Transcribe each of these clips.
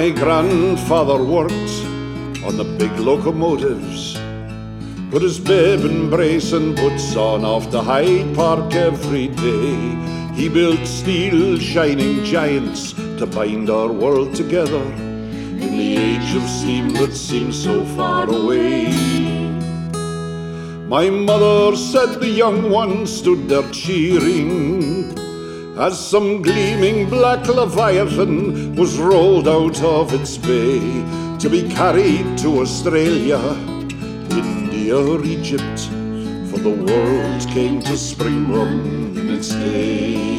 my grandfather worked on the big locomotives, put his bib and brace and boots on off to Hyde Park every day. He built steel shining giants to bind our world together in the age of steam that seems so far away. My mother said the young ones stood there cheering as some gleaming black leviathan was rolled out of its bay to be carried to Australia, India or Egypt, for the world came to Springboro in its day.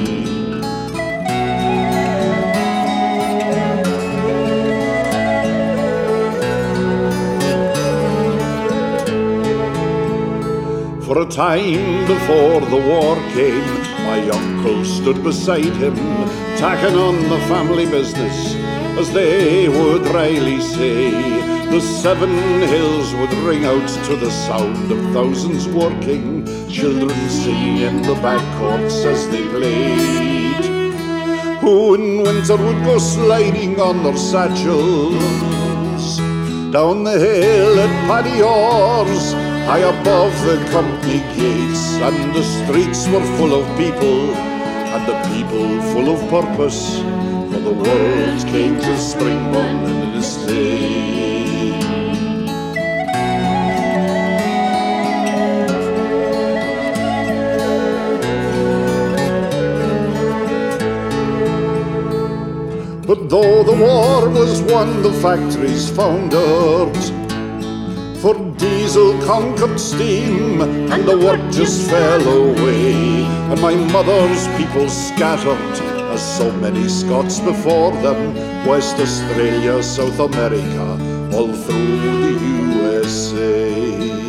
For a time before the war came, my uncle stood beside him, tacking on the family business, as they would wryly say. The 7 hills would ring out to the sound of thousands working, children singing in the back courts as they played, who in winter would go sliding on their satchels down the hill at Paddy Orr's, high above the company gates. And the streets were full of people, and the people full of purpose, for the world came to Springboro in this day. But though the war was won, the factories foundered, for diesel conquered steam, and the work just fell away. And my mother's people scattered, as so many Scots before them, West Australia, South America, all through the USA.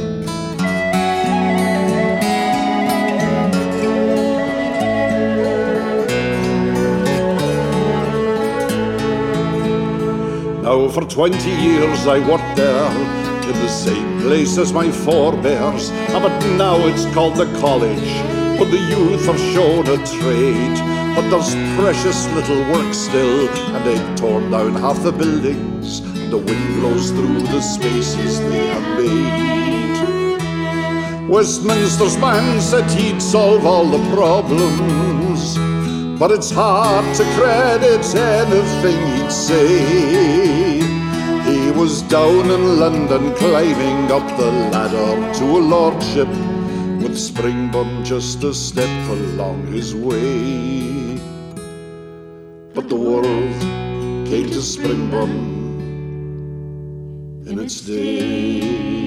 Now for 20 years I worked there, in the same place as my forebears, but now it's called the college, where the youth are shown a trade. But there's precious little work still, and they've torn down half the buildings, and the wind blows through the spaces they have made. Westminster's man said he'd solve all the problems, but it's hard to credit anything he'd say. He was down in London climbing up the ladder to a lordship, with Springboro just a step along his way. But the world came to Springboro in its day.